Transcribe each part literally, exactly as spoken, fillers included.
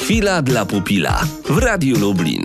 Chwila dla pupila w Radiu Lublin.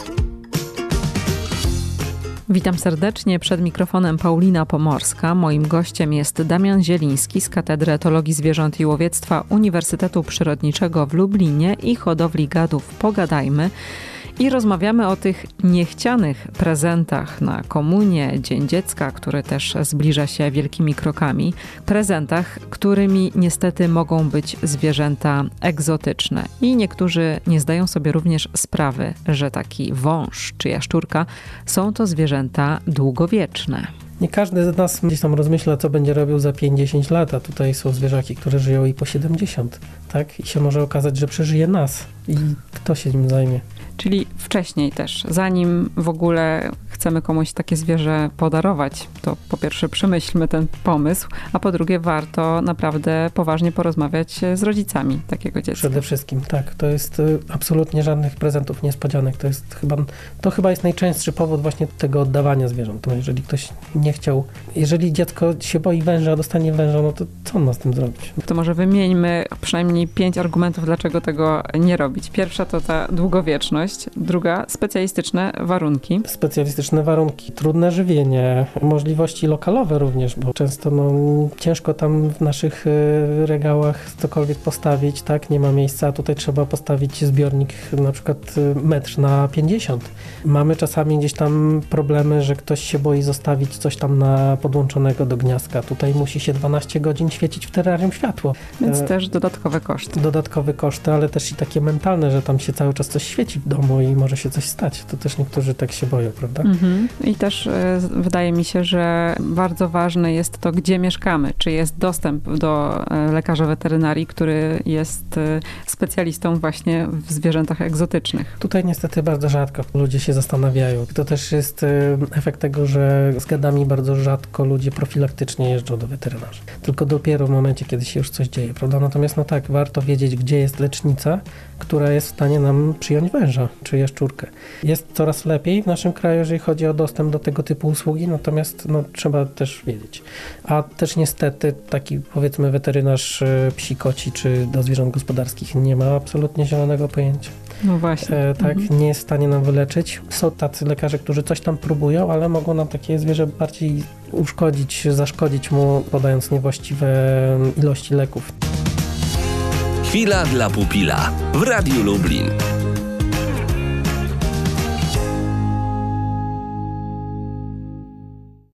Witam serdecznie. Przed mikrofonem Paulina Pomorska. Moim gościem jest Damian Zieliński z Katedry Etologii Zwierząt i Łowiectwa Uniwersytetu Przyrodniczego w Lublinie i hodowli gadów Pogadajmy. I rozmawiamy o tych niechcianych prezentach na komunię, Dzień Dziecka, który też zbliża się wielkimi krokami. Prezentach, którymi niestety mogą być zwierzęta egzotyczne. I niektórzy nie zdają sobie również sprawy, że taki wąż czy jaszczurka są to zwierzęta długowieczne. Nie każdy z nas gdzieś tam rozmyśla, co będzie robił za pięć dziesięć lat, a tutaj są zwierzaki, które żyją i po siedemdziesiąt, tak? I się może okazać, że przeżyje nas. I kto się nim zajmie? Czyli wcześniej też, zanim w ogóle chcemy komuś takie zwierzę podarować, to po pierwsze przemyślmy ten pomysł, a po drugie warto naprawdę poważnie porozmawiać z rodzicami takiego dziecka. Przede wszystkim, tak. To jest absolutnie żadnych prezentów niespodzianek. To jest chyba, to chyba jest najczęstszy powód właśnie tego oddawania zwierząt. No jeżeli ktoś nie chciał, jeżeli dziecko się boi węża, dostanie węża, no to co on ma z tym zrobić? To może wymieńmy przynajmniej pięć argumentów, dlaczego tego nie robić. Pierwsza to ta długowieczność. Druga, specjalistyczne warunki. Specjalistyczne warunki, trudne żywienie, możliwości lokalowe również, bo często no, ciężko tam w naszych y, regałach cokolwiek postawić, tak? Nie ma miejsca, a tutaj trzeba postawić zbiornik na przykład y, metr na pięćdziesiąt. Mamy czasami gdzieś tam problemy, że ktoś się boi zostawić coś tam na podłączonego do gniazdka. Tutaj musi się dwanaście godzin świecić w terrarium światło. Więc e, też dodatkowe koszty. Dodatkowe koszty, ale też i takie mentalne, że tam się cały czas coś świeci w domu i może się coś stać. To też niektórzy tak się boją, prawda? Mhm. I też y, wydaje mi się, że bardzo ważne jest to, gdzie mieszkamy. Czy jest dostęp do y, lekarza weterynarii, który jest y, specjalistą właśnie w zwierzętach egzotycznych. Tutaj niestety bardzo rzadko ludzie się zastanawiają. To też jest y, efekt tego, że z gadami bardzo rzadko ludzie profilaktycznie jeżdżą do weterynarza. Tylko dopiero w momencie, kiedy się już coś dzieje, prawda? Natomiast no tak, warto wiedzieć, gdzie jest lecznica, która jest w stanie nam przyjąć węża czy jaszczurkę. Jest coraz lepiej w naszym kraju, jeżeli chodzi o dostęp do tego typu usługi, natomiast no, trzeba też wiedzieć. A też niestety taki, powiedzmy, weterynarz psi, koci czy do zwierząt gospodarskich nie ma absolutnie zielonego pojęcia. No właśnie. E, tak, mhm. nie jest w stanie nam wyleczyć. Są tacy lekarze, którzy coś tam próbują, ale mogą nam takie zwierzę bardziej uszkodzić, zaszkodzić mu, podając niewłaściwe ilości leków. Chwila dla pupila w Radiu Lublin.